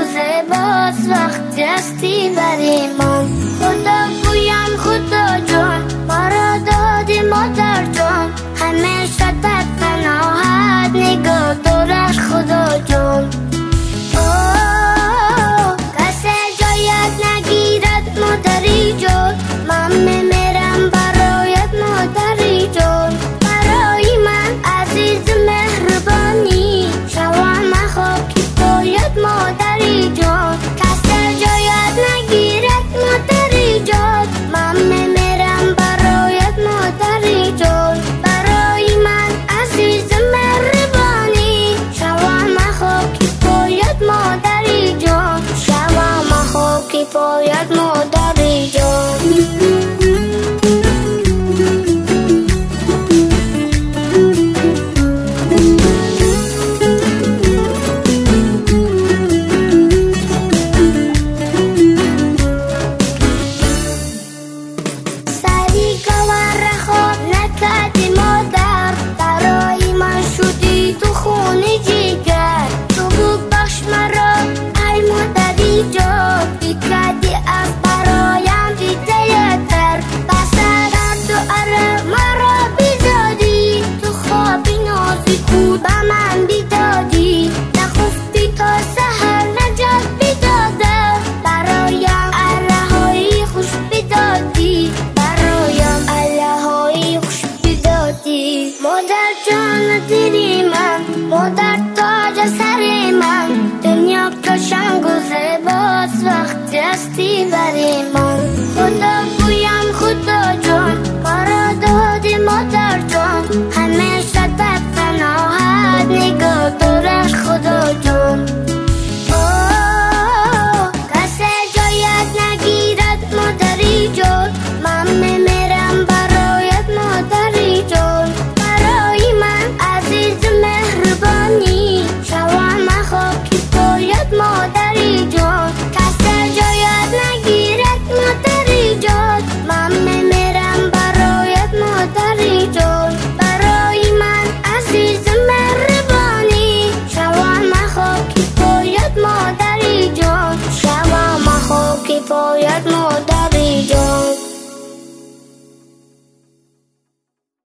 زیباست وقتی هستی برای من. خدا گویم خدا جان ما را دادی مادر جان، همیشه در پناهت نگاه دارش خدا جان. کسی جایت نگیرد مادری جان، من میمیرم برایت مادری جان. برای من عزیز مهربانی شوم خاکی پایت مادری جان. کسی جایت نگیرد مادری جان، من میمیرم برایت مادری جان. برای من عزیز مهربانی شوم خاکی پایت مادری جان، شوم خاکی پایت مادری جان. مادر جان دیدی من، مادر تاج سر من، دنیا روشن و زیباست وقتی هستی برای من.